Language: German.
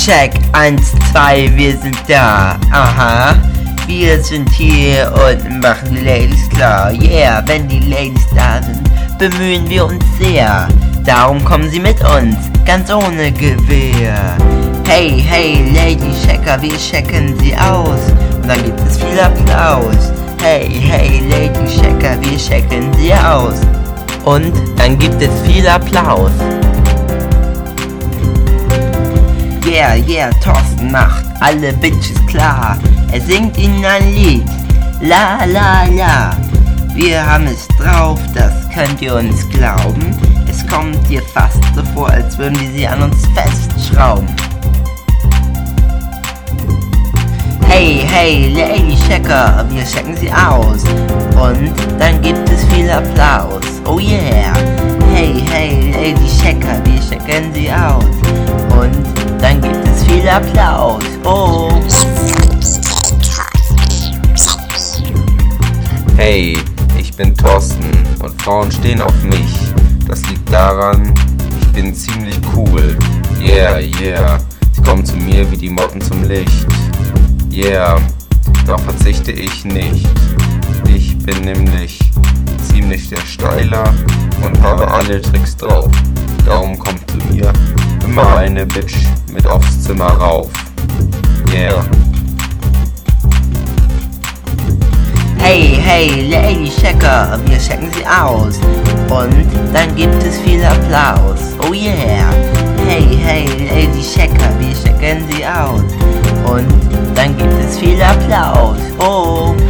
Check, 1, 2, wir sind da. Aha, wir sind hier und machen die Ladies klar. Yeah, wenn die Ladies da sind, bemühen wir uns sehr. Darum kommen sie mit uns, ganz ohne Gewehr. Hey, hey, Lady Checker, wir checken sie aus. Und dann gibt es viel Applaus. Hey, hey, Lady Checker, wir checken sie aus. Und dann gibt es viel Applaus. Yeah, yeah, Thorsten macht alle Bitches klar. Er singt ihnen ein Lied. La, la, la. Wir haben es drauf, das könnt ihr uns glauben. Es kommt dir fast so vor, als würden wir sie an uns festschrauben. Hey, hey, Lady Checker, wir checken sie aus. Und dann gibt es viel Applaus. Oh yeah. Hey, hey, Lady Checker, wir checken sie aus. Und dann gibt es viel Applaus. Oh. Hey, ich bin Thorsten und Frauen stehen auf mich. Das liegt daran, ich bin ziemlich cool. Yeah, yeah, sie kommen zu mir wie die Motten zum Licht. Yeah, doch verzichte ich nicht. Ich bin nämlich ziemlich der Steiler und habe alle Tricks drauf. Darum kommt zu mir immer eine Bitch mit aufs Zimmer rauf. Yeah. Hey, hey, Lady Checker, wir checken sie aus. Und dann gibt es viel Applaus. Oh yeah. Hey, hey, Lady Checker, wir checken sie aus. Und dann gibt es viel Applaus. Oh.